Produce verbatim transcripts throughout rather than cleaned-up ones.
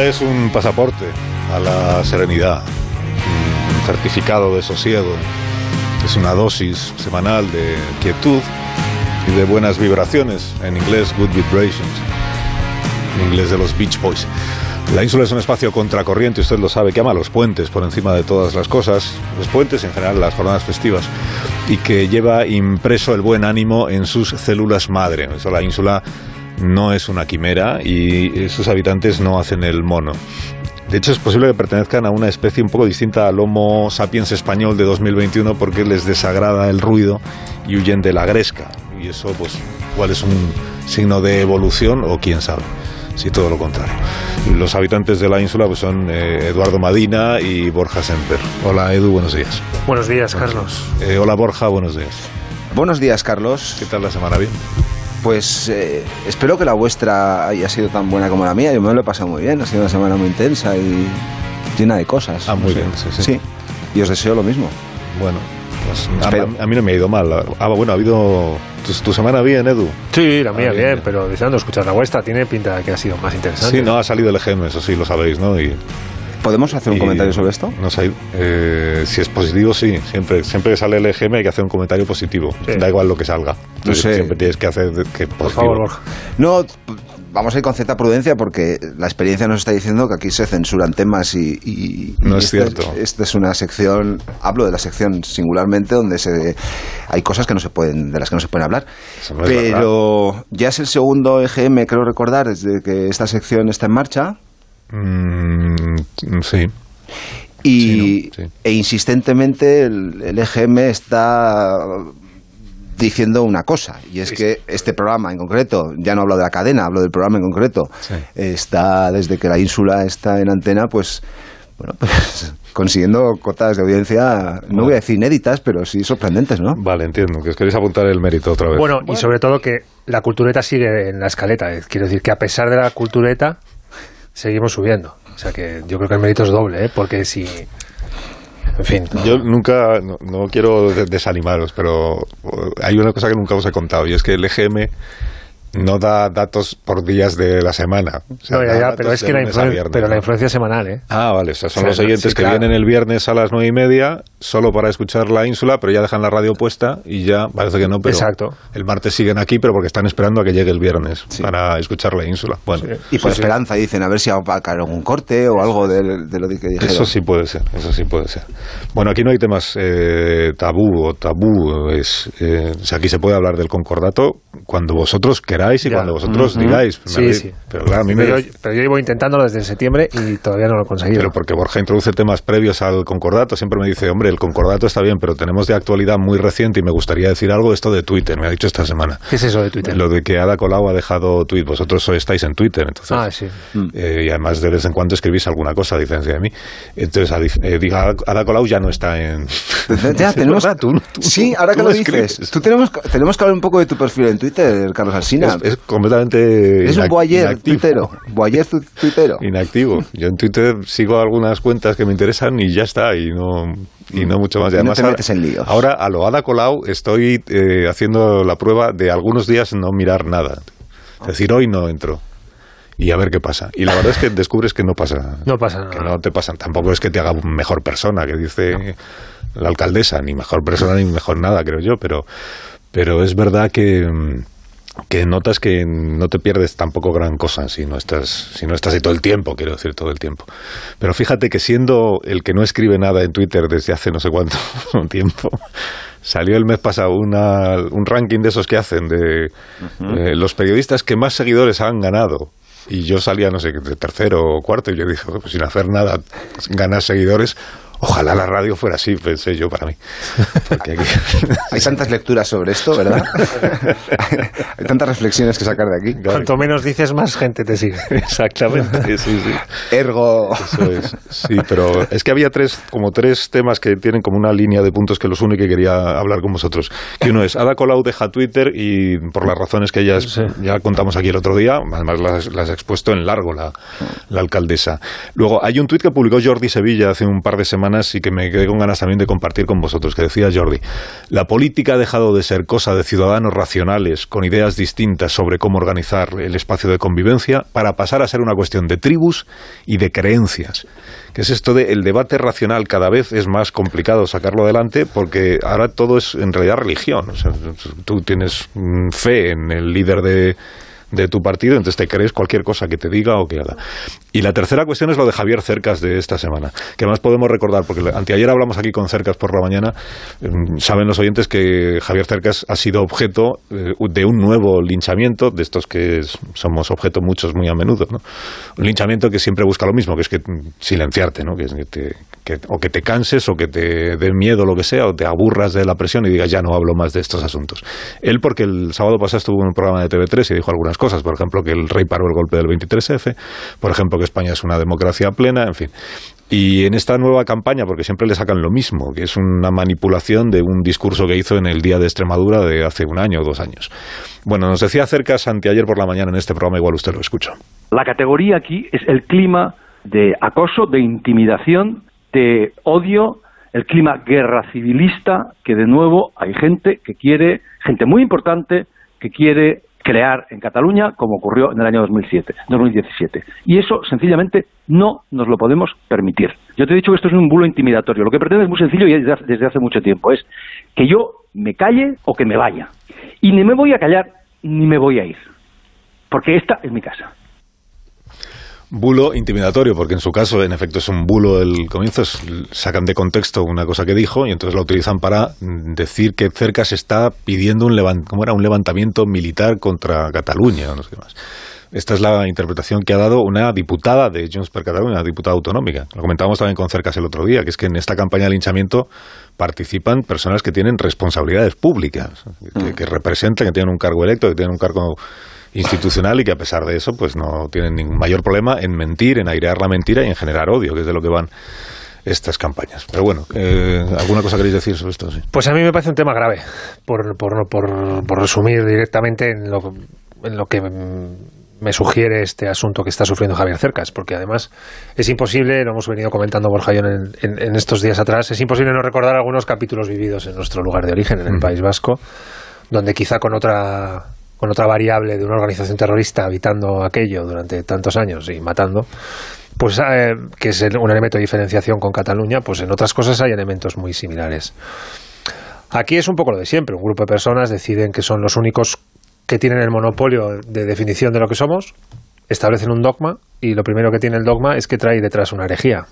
es un pasaporte a la serenidad, un certificado de sosiego, es una dosis semanal de quietud y de buenas vibraciones, en inglés good vibrations, en inglés de los Beach Boys. La ínsula es un espacio contracorriente, usted lo sabe, que ama los puentes por encima de todas las cosas, los puentes y en general las jornadas festivas, y que lleva impreso el buen ánimo en sus células madre. Eso, la ínsula no es una quimera y sus habitantes no hacen el mono. De hecho, es posible que pertenezcan a una especie un poco distinta al Homo sapiens español de dos mil veintiuno porque les desagrada el ruido y huyen de la gresca. Y eso, pues, igual es un signo de evolución o quién sabe, si todo lo contrario. Los habitantes de la ínsula pues son eh, Eduardo Madina y Borja Semper. Hola, Edu, buenos días. Buenos días, Carlos. Eh, hola, Borja, buenos días. Buenos días, Carlos. ¿Qué tal la semana? ¿Bien? Pues eh, espero que la vuestra haya sido tan buena como la mía. Yo me lo he pasado muy bien. Ha sido una semana muy intensa y llena de cosas. Ah, muy no sé. bien, sí, sí. Sí, y os deseo lo mismo. Bueno, pues a, a mí no me ha ido mal. Ah, bueno, ha habido... ¿Tu, tu semana bien, Edu? Sí, la mía ah, bien, bien, pero deseando escuchar la vuestra. Tiene pinta de que ha sido más interesante. Sí, no, ha salido el E G M, eso sí, lo sabéis, ¿no? Y... ¿Podemos hacer un y, comentario sobre esto? No sé, eh, si es positivo, sí. Siempre, siempre que sale el E G M hay que hacer un comentario positivo. Sí. Da igual lo que salga. No sé. Siempre tienes que hacer que positivo. Por favor, Borja. No, vamos a ir con cierta prudencia porque la experiencia nos está diciendo que aquí se censuran temas y... y no y es esta, cierto. Esta es una sección, hablo de la sección singularmente, donde se hay cosas que no se pueden, de las que no se pueden hablar. No es Pero verdad. Ya es el segundo E G M, creo recordar, desde que esta sección está en marcha. Mm, sí. Y, sí, no, sí. E insistentemente el, el E G M está diciendo una cosa, y es sí, que sí. este programa en concreto, ya no hablo de la cadena, hablo del programa en concreto, sí. está desde que la ínsula está en antena, pues, bueno, pues consiguiendo cotas de audiencia, no bueno. voy a decir inéditas, pero sí sorprendentes, ¿no? Vale, entiendo, que os queréis apuntar el mérito otra vez. Bueno, bueno, y sobre todo que la cultureta sigue en la escaleta, quiero decir que a pesar de la cultureta seguimos subiendo. O sea que yo creo que el mérito es doble, ¿eh? Porque si... En fin. Yo nunca, no, no quiero desanimaros, pero hay una cosa que nunca os he contado, y es que el E G M no da datos por días de la semana. O sea, no, ya, ya, pero es que la, influen- viernes, pero ¿no? la influencia es semanal, ¿eh? Ah, vale, o sea, son o sea, los oyentes sí, que claro. vienen el viernes a las nueve y media solo para escuchar la ínsula, pero ya dejan la radio puesta y ya, parece que no, pero Exacto. el martes siguen aquí, pero porque están esperando a que llegue el viernes sí. para escuchar la ínsula. Bueno, sí. Y por sí, esperanza sí. dicen, a ver si va a caer algún corte o algo de, de lo que dijeron. Eso sí puede ser, eso sí puede ser. Bueno, aquí no hay temas eh, tabú o tabú, es, eh, o sea, aquí se puede hablar del concordato cuando vosotros queráis y ya. cuando vosotros os digáis. Sí, sí. Pero, claro, a mí pero, me... yo, pero yo llevo intentándolo desde septiembre y todavía no lo he conseguido. Pero porque Borja introduce temas previos al concordato, siempre me dice, hombre, el concordato está bien, pero tenemos de actualidad muy reciente y me gustaría decir algo de esto de Twitter, me ha dicho esta semana. ¿Qué es eso de Twitter? Lo de que Ada Colau ha dejado Twitter. Vosotros estáis en Twitter, entonces. Ah, sí. Eh, y además de vez en cuando escribís alguna cosa a diferencia de mí. Entonces, eh, diga, Ada Colau ya no está en... Ya, tenemos... verdad, tú, tú, sí, ahora tú que lo dices. Tú tenemos, tenemos que hablar un poco de tu perfil en Twitter, Carlos Alsina. Es, es completamente Es un boyer tuitero. Boyer tuitero. Inactivo. Yo en Twitter sigo algunas cuentas que me interesan y ya está, y no, y no mucho más. Y además, no te metes en líos. Ahora, a lo Ada Colau, estoy eh, haciendo la prueba de algunos días no mirar nada. Es decir, hoy no entro. Y a ver qué pasa. Y la verdad es que descubres que no pasa. No pasa nada. Que no te pasan. Tampoco es que te haga mejor persona, que dice no. la alcaldesa. Ni mejor persona ni mejor nada, creo yo. Pero, pero es verdad que, que notas que no te pierdes tampoco gran cosa si no estás, si no estás ahí todo el tiempo, quiero decir, todo el tiempo. Pero fíjate que siendo el que no escribe nada en Twitter desde hace no sé cuánto tiempo... Salió el mes pasado una, un ranking de esos que hacen de uh-huh. eh, los periodistas que más seguidores han ganado. Y yo salía, no sé, de tercero o cuarto, y yo dije, pues sin hacer nada, ganar seguidores. Ojalá la radio fuera así, pensé yo para mí. Porque aquí... Hay tantas lecturas sobre esto, ¿verdad? Hay tantas reflexiones que sacar de aquí. Cuanto menos dices, más gente te sigue. Exactamente, sí, sí. Ergo. Eso es. Sí, pero es que había tres, como tres temas que tienen como una línea de puntos que los une y que quería hablar con vosotros. Que uno es, Ada Colau deja Twitter y por las razones que ya, sí. ya contamos aquí el otro día, además las, las ha expuesto en largo la, la alcaldesa. Luego, hay un tuit que publicó Jordi Sevilla hace un par de semanas semanas y que me quedé con ganas también de compartir con vosotros, que decía Jordi. La política ha dejado de ser cosa de ciudadanos racionales con ideas distintas sobre cómo organizar el espacio de convivencia para pasar a ser una cuestión de tribus y de creencias. Que es esto de el debate racional, cada vez es más complicado sacarlo adelante porque ahora todo es en realidad religión. O sea, tú tienes fe en el líder de... de tu partido, entonces te crees cualquier cosa que te diga o que haga. Y la tercera cuestión es lo de Javier Cercas de esta semana, que además podemos recordar, porque anteayer hablamos aquí con Cercas por la mañana, eh, saben los oyentes que Javier Cercas ha sido objeto eh, de un nuevo linchamiento, de estos que es, somos objeto muchos muy a menudo, ¿no? Un linchamiento que siempre busca lo mismo, que es que silenciarte, ¿no? Que es que te, que, o que te canses, o que te dé miedo, lo que sea, o te aburras de la presión y digas, ya no hablo más de estos asuntos. Él, porque el sábado pasado estuvo en un programa de T V tres y dijo algunas cosas, por ejemplo, que el rey paró el golpe del veintitrés efe, por ejemplo, que España es una democracia plena, en fin. Y en esta nueva campaña, porque siempre le sacan lo mismo, que es una manipulación de un discurso que hizo en el Día de Extremadura de hace un año o dos años. Bueno, nos decía Cercas anteayer por la mañana en este programa, igual usted lo escuchó. La categoría aquí es el clima de acoso, de intimidación, de odio, el clima guerra civilista, que de nuevo hay gente que quiere, gente muy importante, que quiere crear en Cataluña, como ocurrió en el año dos mil siete, dos mil diecisiete. Y eso, sencillamente, no nos lo podemos permitir. Yo te he dicho que esto es un bulo intimidatorio. Lo que pretende es muy sencillo y desde, desde hace mucho tiempo. Es que yo me calle o que me vaya. Y ni me voy a callar, ni me voy a ir. Porque esta es mi casa. Bulo intimidatorio, porque en su caso, en efecto, es un bulo el comienzo, es, sacan de contexto una cosa que dijo y entonces la utilizan para decir que Cercas está pidiendo un, levant, ¿cómo era? un levantamiento militar contra Cataluña, o no sé qué más. Esta es la interpretación que ha dado una diputada de Junts per Catalunya, una diputada autonómica. Lo comentábamos también con Cercas el otro día, que es que en esta campaña de linchamiento participan personas que tienen responsabilidades públicas, que, que representan, que tienen un cargo electo, que tienen un cargo institucional y que a pesar de eso pues no tienen ningún mayor problema en mentir, en airear la mentira y en generar odio, que es de lo que van estas campañas. Pero bueno, eh, ¿alguna cosa queréis decir sobre esto? Sí. Pues a mí me parece un tema grave, por, por, por, por resumir directamente en lo, en lo que me sugiere este asunto que está sufriendo Javier Cercas, porque además es imposible, lo hemos venido comentando Borja y yo en, en, en estos días atrás, es imposible no recordar algunos capítulos vividos en nuestro lugar de origen, en el mm. País Vasco, donde quizá con otra... con otra variable de una organización terrorista habitando aquello durante tantos años y matando, pues eh, que es un elemento de diferenciación con Cataluña, pues en otras cosas hay elementos muy similares. Aquí es un poco lo de siempre, un grupo de personas deciden que son los únicos que tienen el monopolio de definición de lo que somos, establecen un dogma y lo primero que tiene el dogma es que trae detrás una herejía.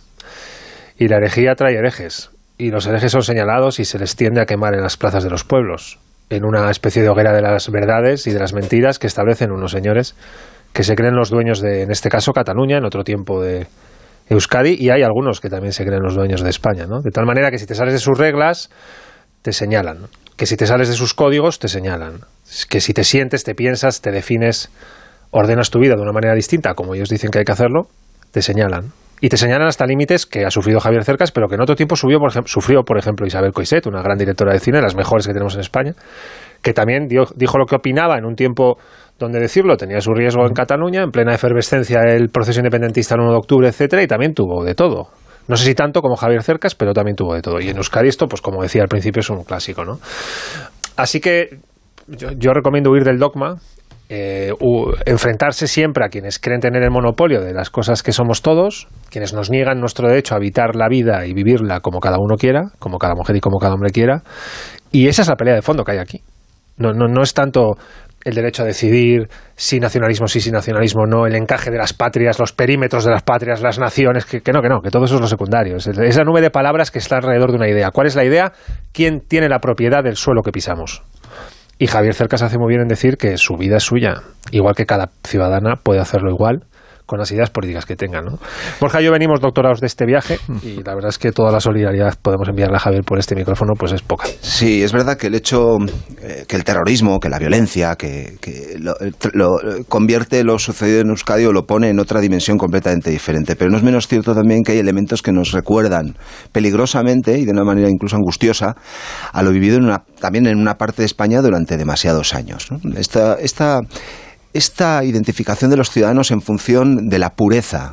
Y la herejía trae herejes, y los herejes son señalados y se les tiende a quemar en las plazas de los pueblos, en una especie de hoguera de las verdades y de las mentiras que establecen unos señores que se creen los dueños de, en este caso, Cataluña, en otro tiempo de Euskadi, y hay algunos que también se creen los dueños de España, ¿no? De tal manera que si te sales de sus reglas, te señalan, ¿no? Que si te sales de sus códigos, te señalan, que si te sientes, te piensas, te defines, ordenas tu vida de una manera distinta, como ellos dicen que hay que hacerlo, te señalan. Y te señalan hasta límites que ha sufrido Javier Cercas, pero que en otro tiempo subió, por ejemplo, sufrió, por ejemplo, Isabel Coixet, una gran directora de cine, de las mejores que tenemos en España, que también dio, dijo lo que opinaba en un tiempo donde decirlo tenía su riesgo en Cataluña, en plena efervescencia del proceso independentista el uno de octubre, etcétera, y también tuvo de todo. No sé si tanto como Javier Cercas, pero también tuvo de todo. Y en Euskadi esto, pues como decía al principio, es un clásico, ¿no? Así que yo, yo recomiendo huir del dogma, eh, u, enfrentarse siempre a quienes creen tener el monopolio de las cosas que somos todos, quienes nos niegan nuestro derecho a habitar la vida y vivirla como cada uno quiera, como cada mujer y como cada hombre quiera. Y esa es la pelea de fondo que hay aquí. No, no, no es tanto el derecho a decidir si nacionalismo sí, si nacionalismo no, el encaje de las patrias, los perímetros de las patrias, las naciones, que, que no, que no, que todo eso es lo secundario. Es esa nube de palabras que está alrededor de una idea. ¿Cuál es la idea? ¿Quién tiene la propiedad del suelo que pisamos? Y Javier Cercas hace muy bien en decir que su vida es suya, igual que cada ciudadana puede hacerlo igual, con las ideas políticas que tengan, ¿no? Borja y yo venimos doctorados de este viaje y la verdad es que toda la solidaridad podemos enviarle a Javier por este micrófono pues es poca. Sí, es verdad que el hecho, eh, que el terrorismo, que la violencia, que, que lo, lo convierte lo sucedido en Euskadi o lo pone en otra dimensión completamente diferente, pero no es menos cierto también que hay elementos que nos recuerdan peligrosamente y de una manera incluso angustiosa a lo vivido en una, también en una parte de España durante demasiados años, ¿no? Esta... esta Esta identificación de los ciudadanos en función de la pureza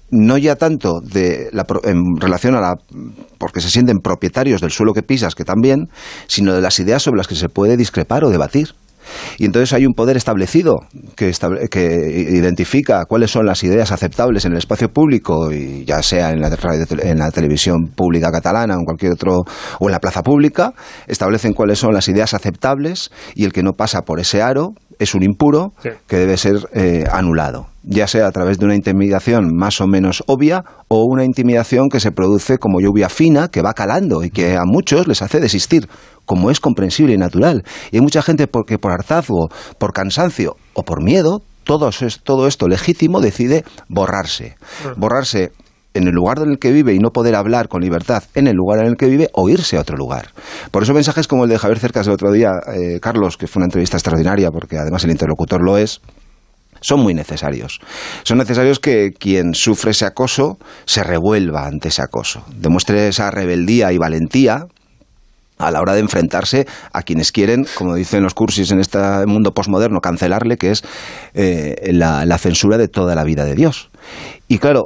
no ya tanto de la, en relación a la... porque se sienten propietarios del suelo que pisas, que también, sino de las ideas sobre las que se puede discrepar o debatir. Y entonces hay un poder establecido que, estable, que identifica cuáles son las ideas aceptables en el espacio público, y ya sea en la, en la televisión pública catalana o en cualquier otro, o en la plaza pública, establecen cuáles son las ideas aceptables, y el que no pasa por ese aro es un impuro, sí, que debe ser eh, anulado, ya sea a través de una intimidación más o menos obvia, o una intimidación que se produce como lluvia fina, que va calando y que a muchos les hace desistir, como es comprensible y natural. Y hay mucha gente porque por hartazgo, por cansancio o por miedo, todo, es, todo esto legítimo, decide borrarse. Borrarse en el lugar en el que vive y no poder hablar con libertad en el lugar en el que vive, o irse a otro lugar. Por eso mensajes como el de Javier Cercas del otro día, eh, Carlos, que fue una entrevista extraordinaria, porque además el interlocutor lo es, son muy necesarios. Son necesarios que quien sufre ese acoso se revuelva ante ese acoso, demuestre esa rebeldía y valentía a la hora de enfrentarse a quienes quieren, como dicen los cursis en este mundo posmoderno, cancelarle, que es eh, la, la censura de toda la vida de Dios. Y claro,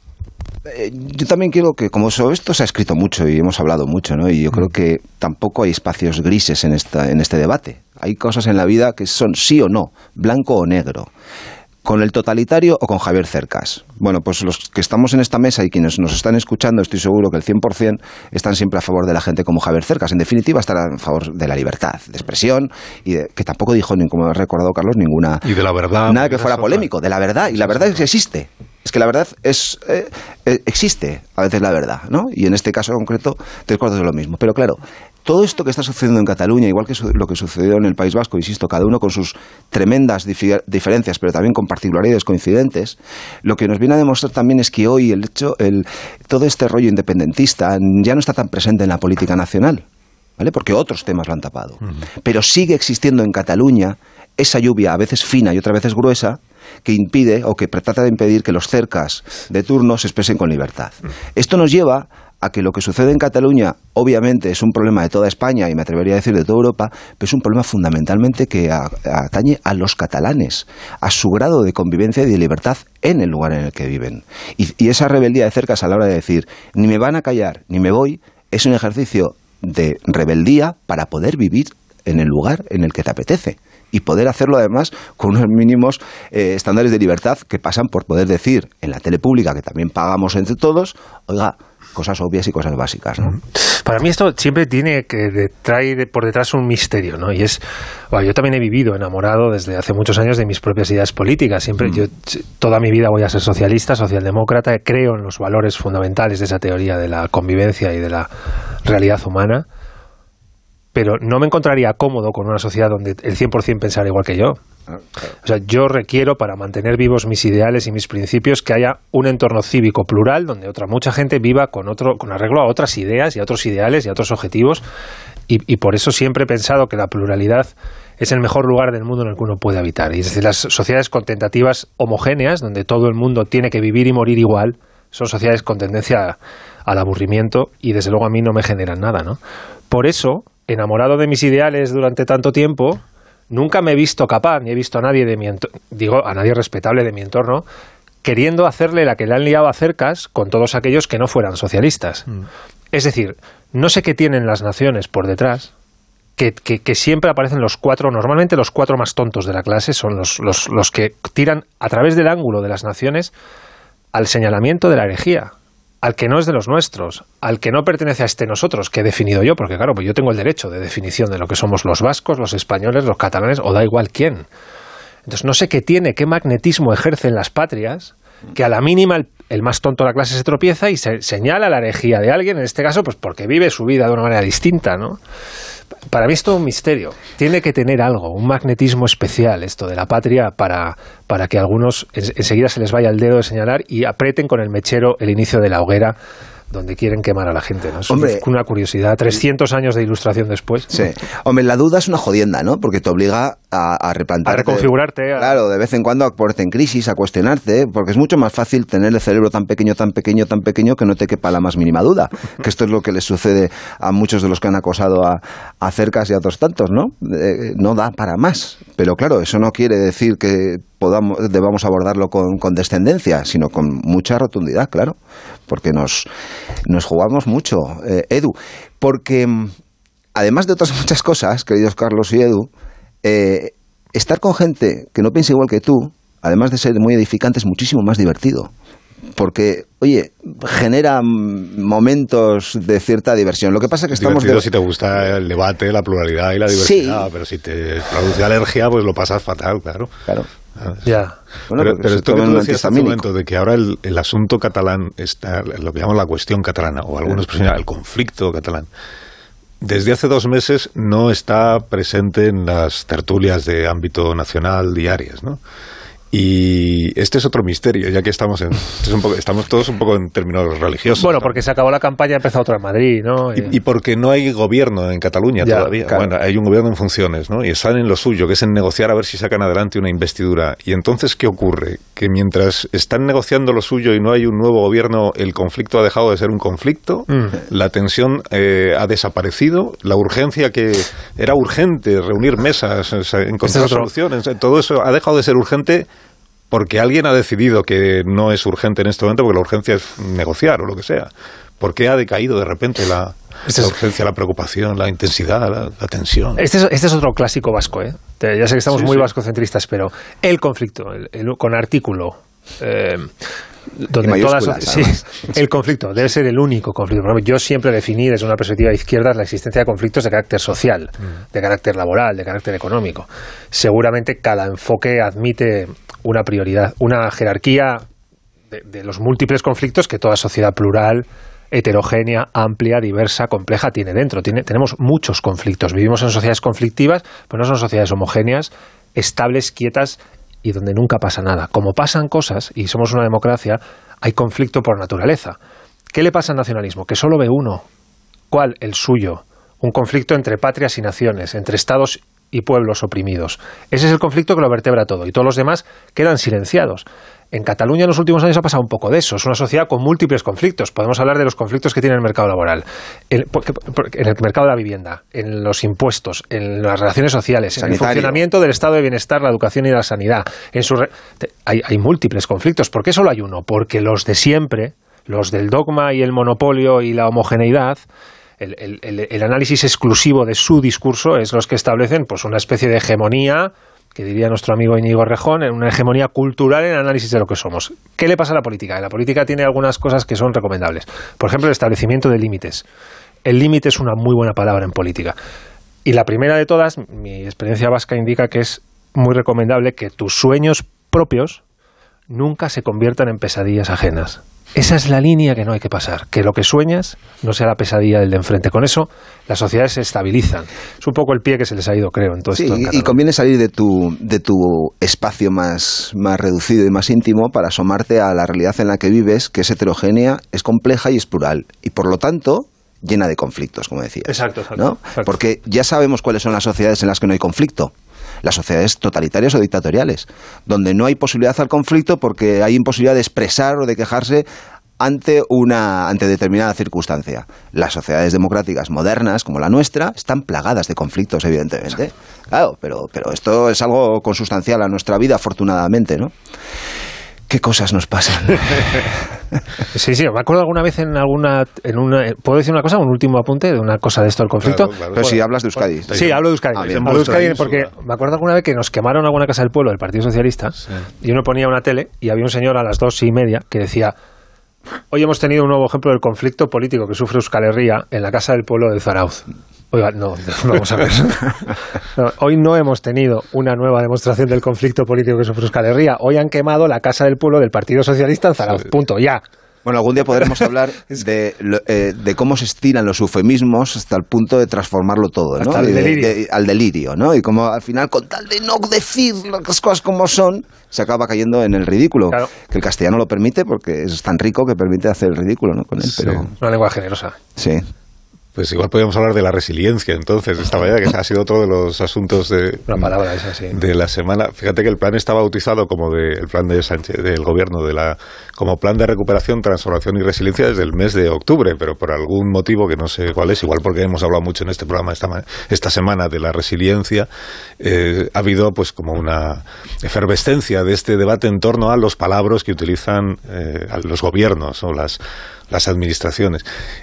eh, yo también quiero que, como sobre esto se ha escrito mucho y hemos hablado mucho, ¿no? Y yo creo que tampoco hay espacios grises en, esta, en este debate. Hay cosas en la vida que son sí o no, blanco o negro. ¿Con el totalitario o con Javier Cercas? Bueno, pues los que estamos en esta mesa y quienes nos están escuchando, estoy seguro que el cien por ciento están siempre a favor de la gente como Javier Cercas. En definitiva, estarán a favor de la libertad de expresión, y de, que tampoco dijo, como ha recordado Carlos, ninguna... Y de la verdad. Nada que fuera polémico, de la verdad. Y la verdad es que existe. Es que la verdad es eh, eh, existe a veces la verdad, ¿no? Y en este caso concreto, tres cuartos de lo mismo. Pero claro, todo esto que está sucediendo en Cataluña, igual que su, lo que sucedió en el País Vasco, insisto, cada uno con sus tremendas difi- diferencias, pero también con particularidades coincidentes, lo que nos viene a demostrar también es que hoy el hecho, el, todo este rollo independentista ya no está tan presente en la política nacional, ¿vale? Porque otros temas lo han tapado. Uh-huh. Pero sigue existiendo en Cataluña esa lluvia, a veces fina y otras veces gruesa, que impide o que trata de impedir que los cercas de turno se expresen con libertad. Esto nos lleva a que lo que sucede en Cataluña, obviamente, es un problema de toda España y me atrevería a decir de toda Europa, pero es un problema fundamentalmente que a, a, atañe a los catalanes, a su grado de convivencia y de libertad en el lugar en el que viven. Y, y esa rebeldía de Cercas a la hora de decir, ni me van a callar, ni me voy, es un ejercicio de rebeldía para poder vivir en el lugar en el que te apetece. Y poder hacerlo además con unos mínimos eh, estándares de libertad que pasan por poder decir en la tele pública, que también pagamos entre todos, oiga, cosas obvias y cosas básicas, ¿no? Para mí esto siempre tiene que trae por detrás un misterio, ¿no? Y es, bueno, yo también he vivido enamorado desde hace muchos años de mis propias ideas políticas. Siempre, mm. yo toda mi vida voy a ser socialista, socialdemócrata, creo en los valores fundamentales de esa teoría de la convivencia y de la realidad humana. Pero no me encontraría cómodo con una sociedad donde el cien por ciento pensara igual que yo. O sea, yo requiero, para mantener vivos mis ideales y mis principios, que haya un entorno cívico plural donde otra mucha gente viva con otro con arreglo a otras ideas y a otros ideales y a otros objetivos. Y, y por eso siempre he pensado que la pluralidad es el mejor lugar del mundo en el que uno puede habitar. Y es decir, las sociedades con tentativas homogéneas, donde todo el mundo tiene que vivir y morir igual, son sociedades con tendencia al aburrimiento y desde luego a mí no me generan nada, ¿no? Por eso, enamorado de mis ideales durante tanto tiempo, nunca me he visto capaz, ni he visto a nadie de mi entorno, digo, a nadie respetable de mi entorno, queriendo hacerle la que le han liado a Cercas con todos aquellos que no fueran socialistas. Mm. Es decir, no sé qué tienen las naciones por detrás, que, que, que siempre aparecen los cuatro, normalmente los cuatro más tontos de la clase, son los, los, los que tiran a través del ángulo de las naciones al señalamiento de la herejía, al que no es de los nuestros, al que no pertenece a este nosotros, que he definido yo, porque claro, pues yo tengo el derecho de definición de lo que somos los vascos, los españoles, los catalanes, o da igual quién. Entonces no sé qué tiene, qué magnetismo ejercen las patrias, que a la mínima el, el más tonto de la clase se tropieza y se señala la herejía de alguien, en este caso, pues porque vive su vida de una manera distinta, ¿no? Para mí es todo un misterio. Tiene que tener algo, un magnetismo especial esto de la patria para, para que a algunos en, enseguida se les vaya el dedo de señalar y aprieten con el mechero el inicio de la hoguera donde quieren quemar a la gente, ¿no? Es Hombre, una curiosidad. trescientos años de ilustración después. Sí. Hombre, la duda es una jodienda, ¿no? Porque te obliga a, a replantearte. A reconfigurarte. A... Claro, de vez en cuando a ponerte en crisis, a cuestionarte, porque es mucho más fácil tener el cerebro tan pequeño, tan pequeño, tan pequeño que no te quepa la más mínima duda. Que esto es lo que les sucede a muchos de los que han acosado a, a Cercas y a otros tantos, ¿no? Eh, no da para más. Pero claro, eso no quiere decir que podamos, debamos abordarlo con, con descendencia, sino con mucha rotundidad, claro. Porque nos, nos jugamos mucho, eh, Edu. Porque, además de otras muchas cosas, queridos Carlos y Edu, eh, estar con gente que no piensa igual que tú, además de ser muy edificante, es muchísimo más divertido. Porque, oye, genera momentos de cierta diversión. Lo que pasa es que estamos... Divertido de... si te gusta el debate, la pluralidad y la diversidad, sí. Pero si te produce alergia, pues lo pasas fatal, claro. Claro. Ya. Bueno, pero pero esto que tú decías hace un momento, de que ahora el, el asunto catalán está, lo que llamamos la cuestión catalana, o algunos expresan el conflicto catalán, desde hace dos meses no está presente en las tertulias de ámbito nacional diarias, ¿no? Y este es otro misterio, ya que estamos en, es un poco, estamos todos un poco en términos religiosos. Bueno, ¿no? Porque se acabó la campaña y ha empezado otra en Madrid, ¿no? Y, y porque no hay gobierno en Cataluña ya, todavía. Claro. Bueno, hay un gobierno en funciones, ¿no? Y están en lo suyo, que es en negociar a ver si sacan adelante una investidura. Y entonces, ¿qué ocurre? Que mientras están negociando lo suyo y no hay un nuevo gobierno, el conflicto ha dejado de ser un conflicto, mm. la tensión eh, ha desaparecido, la urgencia que era urgente, reunir mesas, o sea, encontrar este soluciones, todo eso ha dejado de ser urgente. Porque alguien ha decidido que no es urgente en este momento, porque la urgencia es negociar o lo que sea. ¿Por qué ha decaído de repente la, este la urgencia, la preocupación, la intensidad, la, la tensión? Este es, este es otro clásico vasco, ¿eh? Ya sé que estamos sí, muy sí. vascocentristas, pero el conflicto, el, el, con artículo... Eh, donde todas, sí, el conflicto debe ser el único conflicto. Por ejemplo, yo siempre definí desde una perspectiva de izquierdas la existencia de conflictos de carácter social, mm. de carácter laboral, de carácter económico. Seguramente cada enfoque admite una prioridad, una jerarquía de, de los múltiples conflictos que toda sociedad plural, heterogénea, amplia, diversa, compleja tiene dentro. Tiene, tenemos muchos conflictos. Vivimos en sociedades conflictivas, pero no son sociedades homogéneas, estables, quietas y donde nunca pasa nada. Como pasan cosas, y somos una democracia, hay conflicto por naturaleza. ¿Qué le pasa al nacionalismo? Que solo ve uno. ¿Cuál? El suyo. Un conflicto entre patrias y naciones, entre estados y pueblos oprimidos. Ese es el conflicto que lo vertebra todo, y todos los demás quedan silenciados. En Cataluña en los últimos años ha pasado un poco de eso. Es una sociedad con múltiples conflictos. Podemos hablar de los conflictos que tiene el mercado laboral, en, en el mercado de la vivienda, en los impuestos, en las relaciones sociales, Sanitario. En el funcionamiento del estado de bienestar, la educación y la sanidad. En su re... hay, hay múltiples conflictos. ¿Por qué solo hay uno? Porque los de siempre, los del dogma y el monopolio y la homogeneidad, el, el, el, el análisis exclusivo de su discurso es los que establecen pues una especie de hegemonía, que diría nuestro amigo Íñigo Rejón, en una hegemonía cultural en el análisis de lo que somos. ¿Qué le pasa a la política? La política tiene algunas cosas que son recomendables. Por ejemplo, el establecimiento de límites. El límite es una muy buena palabra en política. Y la primera de todas, mi experiencia vasca indica que es muy recomendable que tus sueños propios nunca se conviertan en pesadillas ajenas. Esa es la línea que no hay que pasar, que lo que sueñas no sea la pesadilla del de enfrente. Con eso las sociedades se estabilizan. Es un poco el pie que se les ha ido, creo, en todo sí, esto. Y, y conviene salir de tu, de tu espacio más, más reducido y más íntimo para asomarte a la realidad en la que vives, que es heterogénea, es compleja y es plural. Y por lo tanto, llena de conflictos, como decías. Exacto, exacto, ¿no? exacto. Porque ya sabemos cuáles son las sociedades en las que no hay conflicto. Las sociedades totalitarias o dictatoriales, donde no hay posibilidad al conflicto porque hay imposibilidad de expresar o de quejarse ante una ante determinada circunstancia. Las sociedades democráticas modernas, como la nuestra, están plagadas de conflictos, evidentemente. Claro, pero, pero esto es algo consustancial a nuestra vida, afortunadamente, ¿no? ¿Qué cosas nos pasan? Sí, sí, me acuerdo alguna vez en alguna... En una, ¿puedo decir una cosa? Un último apunte de una cosa de esto del conflicto. Claro, claro. Pero si hablas de Euskadi. Sí, hablo de Euskadi. Ah, hablo de Euskadi porque me acuerdo alguna vez que nos quemaron alguna casa del pueblo del Partido Socialista, sí. Y uno ponía una tele y había un señor a las dos y media que decía: hoy hemos tenido un nuevo ejemplo del conflicto político que sufre Euskal Herria en la casa del pueblo de Zarauz. Oiga, no, vamos a ver. No, hoy no hemos tenido una nueva demostración del conflicto político que sufre Euskal Herria. Hoy han quemado la casa del pueblo del Partido Socialista en Zarauz. Punto, ya. Bueno, algún día podremos hablar de, eh, de cómo se estiran los eufemismos hasta el punto de transformarlo todo, ¿no? Hasta el delirio. De, de, al delirio, ¿no? Y cómo al final, con tal de no decir las cosas como son, se acaba cayendo en el ridículo. Claro. Que el castellano lo permite porque es tan rico que permite hacer el ridículo, ¿no? Con él, sí, pero... una lengua generosa. Sí. Pues igual podríamos hablar de la resiliencia, entonces, esta mañana, que ha sido otro de los asuntos de, Una palabra esa, sí. de la semana. Fíjate que el plan está bautizado como de, el plan de Sánchez, del gobierno, de la, como plan de recuperación, transformación y resiliencia desde el mes de octubre, pero por algún motivo que no sé cuál es, igual porque hemos hablado mucho en este programa esta, esta semana de la resiliencia, eh, ha habido pues como una efervescencia de este debate en torno a los palabras que utilizan eh, los gobiernos o las, las administraciones.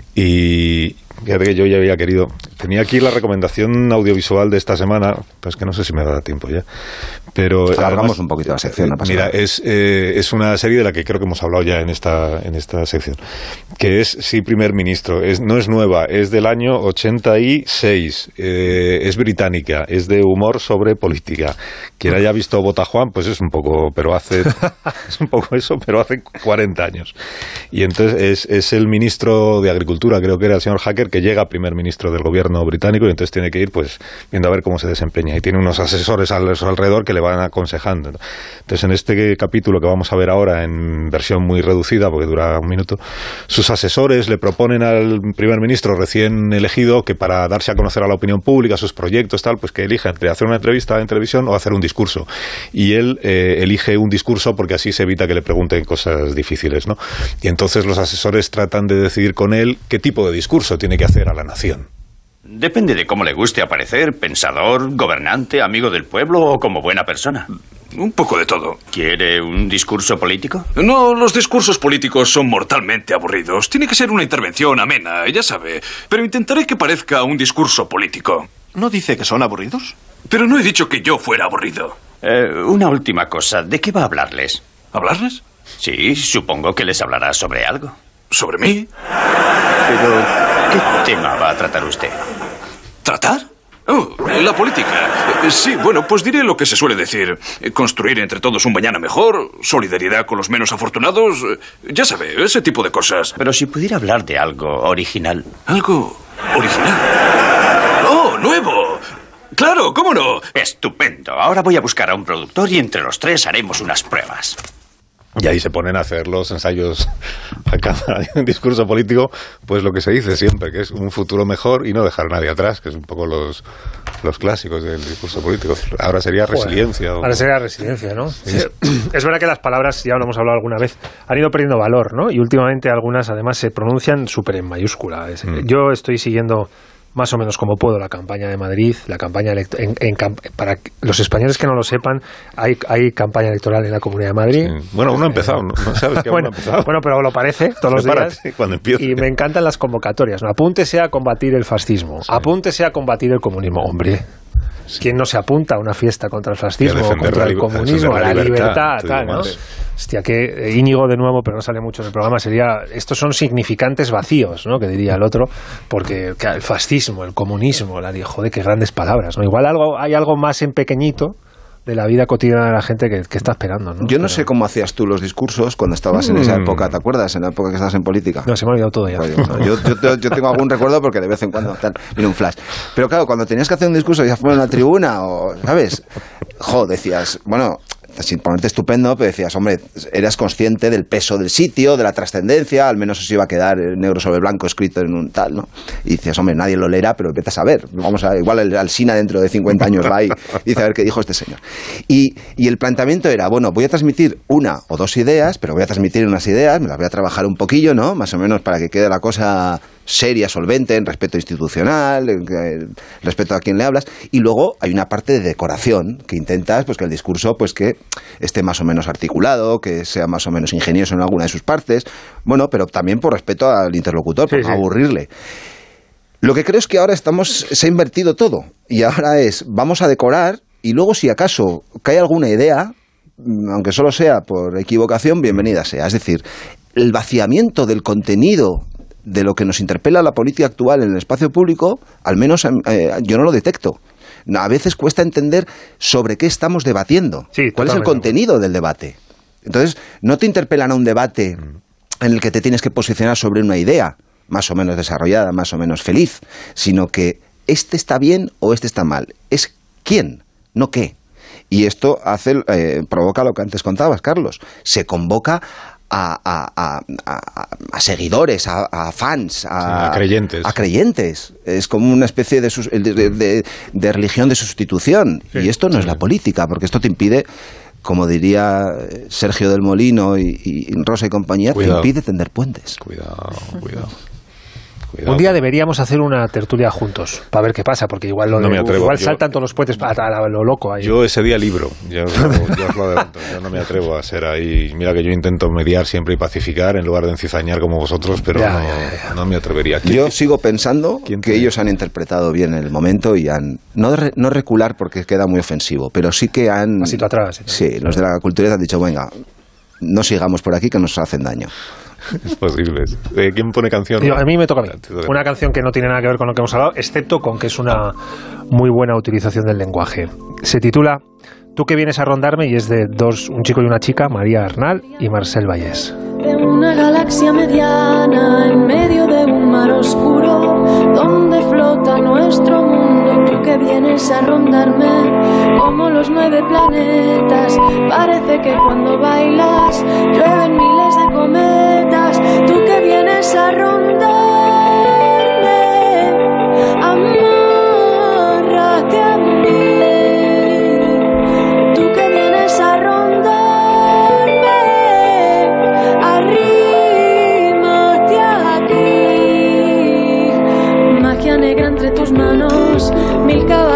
Y fíjate que yo ya había querido... Tenía aquí la recomendación audiovisual de esta semana, pues que no sé si me va a dar tiempo ya. Pero alargamos un poquito la sección. No pasa mira, nada. es, eh, es una serie de la que creo que hemos hablado ya en esta, en esta sección, que es Sí, primer ministro. Es, no es nueva, es del año ochenta y seis, eh, es británica, es de humor sobre política. Quien haya visto Bota Juan, pues es un poco, pero hace... es un poco eso, pero hace cuarenta años. Y entonces es, es el ministro de Agricultura, creo que era el señor Hacker, que llega primer ministro del gobierno británico y entonces tiene que ir pues viendo a ver cómo se desempeña. Y tiene unos asesores a su alrededor que le van aconsejando. Entonces en este capítulo que vamos a ver ahora en versión muy reducida, porque dura un minuto, sus asesores le proponen al primer ministro recién elegido que para darse a conocer a la opinión pública sus proyectos, tal, pues que elija entre hacer una entrevista en televisión o hacer un discurso. Y él eh, elige un discurso porque así se evita que le pregunten cosas difíciles, ¿no? Y entonces los asesores tratan de decidir con él qué tipo de discurso tiene que hacer a la nación. Depende de cómo le guste aparecer, pensador, gobernante, amigo del pueblo o como buena persona. Un poco de todo. ¿Quiere un discurso político? No, los discursos políticos son mortalmente aburridos. Tiene que ser una intervención amena, ya sabe. Pero intentaré que parezca un discurso político. ¿No dice que son aburridos? Pero no he dicho que yo fuera aburrido. Eh, una última cosa. ¿De qué va a hablarles? ¿Hablarles? Sí, supongo que les hablará sobre algo. ¿Sobre mí? Pero, ¿qué tema va a tratar usted? ¿Tratar? Oh, la política. Sí, bueno, pues diré lo que se suele decir. Construir entre todos un mañana mejor, solidaridad con los menos afortunados, ya sabe, ese tipo de cosas. Pero si pudiera hablar de algo original. ¿Algo original? ¡Oh, nuevo! ¡Claro, cómo no! Estupendo. Ahora voy a buscar a un productor y entre los tres haremos unas pruebas. Y ahí se ponen a hacer los ensayos a cada discurso político, pues lo que se dice siempre, que es un futuro mejor y no dejar a nadie atrás, que es un poco los, los clásicos del discurso político. Ahora sería resiliencia. Joder, o... Ahora sería resiliencia, ¿no? Sí. Es verdad que las palabras, ya lo hemos hablado alguna vez, han ido perdiendo valor, ¿no? Y últimamente algunas además se pronuncian súper en mayúscula. Mm. Yo estoy siguiendo más o menos como puedo la campaña de Madrid, la campaña elect- en, en, para los españoles que no lo sepan, hay, hay campaña electoral en la Comunidad de Madrid. Sí. Bueno, uno ha empezado, ¿no? ¿No sabes que bueno, uno ha empezado? Bueno, pero lo parece todos los días. Cuando empiece. Y me encantan las convocatorias, ¿no? Apúntese a combatir el fascismo, sí. Apúntese a combatir el comunismo, hombre. Sí. ¿Quién no se apunta a una fiesta contra el fascismo, contra el comunismo, a la libertad, tal, ¿no? Hostia, que Íñigo de nuevo, pero no sale mucho en el programa, sería, estos son significantes vacíos, ¿no? Que diría el otro, porque el fascismo, el comunismo, la joder, qué grandes palabras, ¿no? Igual algo, hay algo más en pequeñito de la vida cotidiana de la gente que, que está esperando, ¿no? Yo no pero... sé cómo hacías tú los discursos cuando estabas mm. en esa época, ¿te acuerdas? En la época que estabas en política. No, se me ha olvidado todo ya. Oye, no, yo, yo, yo tengo algún recuerdo porque de vez en cuando tal, viene un flash. Pero claro, cuando tenías que hacer un discurso ya fuera en la tribuna o, ¿sabes? Jo, decías, bueno, sin ponerte estupendo, pero decías, hombre, eras consciente del peso del sitio, de la trascendencia, al menos eso iba a quedar negro sobre blanco escrito en un tal, ¿no? Y decías, hombre, nadie lo leerá, pero vete a saber. Vamos a, igual el Alsina dentro de cincuenta años va y dice a ver qué dijo este señor. Y, y el planteamiento era, bueno, voy a transmitir una o dos ideas, pero voy a transmitir unas ideas, me las voy a trabajar un poquillo, ¿no? Más o menos para que quede la cosa seria, solvente, en respeto institucional, en, en respeto a quien le hablas, y luego hay una parte de decoración que intentas pues que el discurso pues que esté más o menos articulado, que sea más o menos ingenioso en alguna de sus partes, bueno, pero también por respeto al interlocutor, por sí, no sí. aburrirle. Lo que creo es que ahora estamos, se ha invertido todo, y ahora es, vamos a decorar, y luego si acaso cae alguna idea, aunque solo sea por equivocación, bienvenida sea. Es decir, el vaciamiento del contenido de lo que nos interpela la política actual en el espacio público, al menos eh, yo no lo detecto. A veces cuesta entender sobre qué estamos debatiendo, sí, cuál es el contenido del debate. Entonces, no te interpelan a un debate en el que te tienes que posicionar sobre una idea, más o menos desarrollada, más o menos feliz, sino que este está bien o este está mal. Es quién, no qué. Y esto hace, eh, provoca lo que antes contabas, Carlos. Se convoca a, a, a, a, a seguidores, a, a fans, a, sí, a creyentes. A creyentes. Es como una especie de, sus, de, de, de religión de sustitución. Sí, y esto no sí. es la política, porque esto te impide, como diría Sergio del Molino y, y Rosa y compañía, cuidado. Te impide tender puentes. Cuidado, cuidado. Cuidado. Un día deberíamos hacer una tertulia juntos para ver qué pasa, porque igual lo no de, igual yo, saltan todos los puentes a, a, a lo loco ahí. Yo ese día libro, yo, yo, yo os lo adelanto, yo no me atrevo a ser ahí. Mira que yo intento mediar siempre y pacificar en lugar de encizañar como vosotros, pero ya, no, ya, ya. no me atrevería. Yo sigo pensando que te... ellos han interpretado bien el momento y han no, re, no recular porque queda muy ofensivo, pero sí que han pasito atrás. Sí, sí, los de la cultura han dicho, venga, no sigamos por aquí que nos hacen daño. Es posible. ¿Quién pone canción? Yo, a mí me toca a mí. Una canción que no tiene nada que ver con lo que hemos hablado, excepto con que es una muy buena utilización del lenguaje. Se titula Tú que vienes a rondarme y es de dos, un chico y una chica, María Arnal y Marcel Vallés. En una galaxia mediana, en medio de un mar oscuro, donde flota nuestro mundo, tú que vienes a rondarme, como los nueve planetas, parece que cuando bailas llueven miles de cometas, tú que vienes a rondarme, amárrate a mí, tú que vienes a rondarme, arrímate aquí, magia negra entre tus manos, mil caballos